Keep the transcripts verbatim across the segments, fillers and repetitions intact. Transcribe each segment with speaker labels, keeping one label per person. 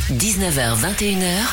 Speaker 1: dix-neuf heures vingt et une heures.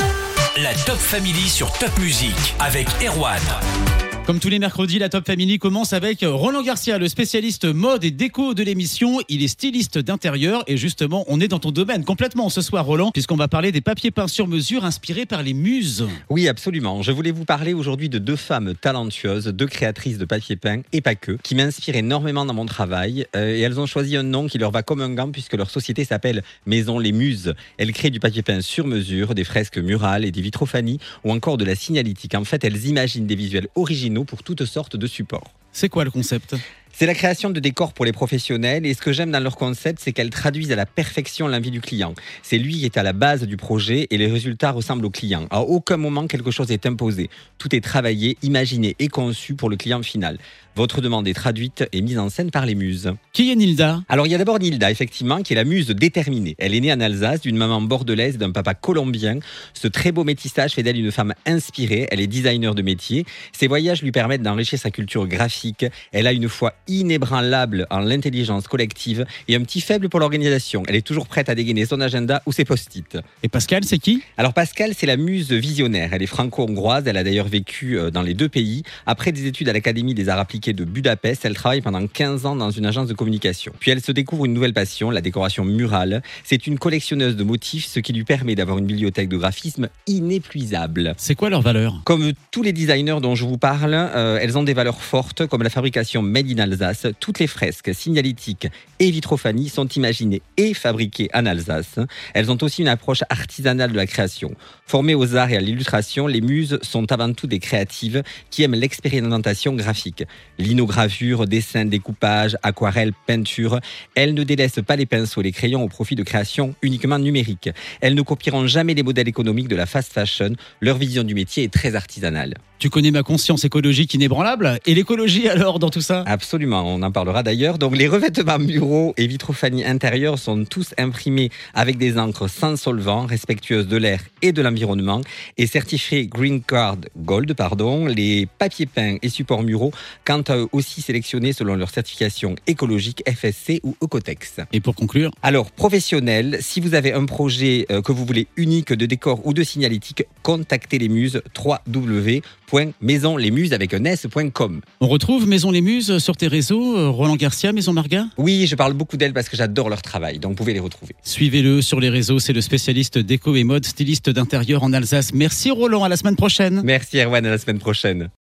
Speaker 2: La Top Family sur Top Music avec Erwan.
Speaker 3: Comme tous les mercredis, la Top Family commence avec Roland Garcia, le spécialiste mode et déco de l'émission. Il est styliste d'intérieur et justement, on est dans ton domaine complètement ce soir, Roland, puisqu'on va parler des papiers peints sur mesure inspirés par les muses.
Speaker 4: Oui, absolument. Je voulais vous parler aujourd'hui de deux femmes talentueuses, deux créatrices de papier peint et pas que, qui m'inspirent énormément dans mon travail. Euh, et elles ont choisi un nom qui leur va comme un gant puisque leur société s'appelle Maison Les Muses. Elles créent du papier peint sur mesure, des fresques murales et des vitrophanies ou encore de la signalétique. En fait, elles imaginent des visuels originaux pour toutes sortes de supports.
Speaker 3: C'est quoi le concept ?
Speaker 4: C'est la création de décors pour les professionnels et ce que j'aime dans leur concept, c'est qu'elles traduisent à la perfection l'envie du client. C'est lui qui est à la base du projet et les résultats ressemblent au client. À aucun moment, quelque chose est imposé. Tout est travaillé, imaginé et conçu pour le client final. Votre demande est traduite et mise en scène par les muses.
Speaker 3: Qui est Nilda ?
Speaker 4: Alors il y a d'abord Nilda, effectivement, qui est la muse déterminée. Elle est née en Alsace d'une maman bordelaise et d'un papa colombien. Ce très beau métissage fait d'elle une femme inspirée. Elle est designer de métier. Ses voyages lui permettent d'enrichir sa culture graphique. Elle a une foi inébranlable en l'intelligence collective et un petit faible pour l'organisation. Elle est toujours prête à dégainer son agenda ou ses post-it.
Speaker 3: Et Pascal, c'est qui ?
Speaker 4: Alors Pascal, c'est la muse visionnaire. Elle est franco-hongroise. Elle a d'ailleurs vécu dans les deux pays. Après des études à l'Académie des Arts appliqués de Budapest, elle travaille pendant quinze ans dans une agence de communication. Puis elle se découvre une nouvelle passion, la décoration murale. C'est une collectionneuse de motifs, ce qui lui permet d'avoir une bibliothèque de graphisme inépuisable.
Speaker 3: C'est quoi leur valeur ?
Speaker 4: Comme tous les designers dont je vous parle, euh, elles ont des valeurs fortes, comme la fabrication made in Alsace. Toutes les fresques, signalétiques et vitrophanies sont imaginées et fabriquées en Alsace. Elles ont aussi une approche artisanale de la création. Formées aux arts et à l'illustration, les muses sont avant tout des créatives qui aiment l'expérimentation graphique. Linogravure, dessin, découpage, aquarelle, peinture. Elles ne délaissent pas les pinceaux et les crayons au profit de créations uniquement numériques. Elles ne copieront jamais les modèles économiques de la fast fashion. Leur vision du métier est très artisanale.
Speaker 3: Tu connais ma conscience écologique inébranlable ? Et l'écologie alors dans tout ça ?
Speaker 4: Absolument, on en parlera d'ailleurs. Donc les revêtements muraux et vitrophanies intérieures sont tous imprimés avec des encres sans solvant, respectueuses de l'air et de l'environnement et certifiés Green Card Gold. Pardon. Les papiers peints et supports muraux, quant à eux aussi sélectionnés selon leur certification écologique F S C ou Ecotex.
Speaker 3: Et pour conclure ?
Speaker 4: Alors, professionnel, si vous avez un projet euh, que vous voulez unique de décor ou de signalétique, contactez les muses w w w point maison les muses avec un s point com.
Speaker 3: On retrouve Maison Les Muses sur tes réseaux, euh, Roland Garcia, Maison Marga ?
Speaker 4: Oui, je parle beaucoup d'elles parce que j'adore leur travail, donc vous pouvez les retrouver.
Speaker 3: Suivez-le sur les réseaux, c'est le spécialiste déco et mode, styliste d'intérieur en Alsace. Merci Roland, à la semaine prochaine.
Speaker 4: Merci Erwan, à la semaine prochaine.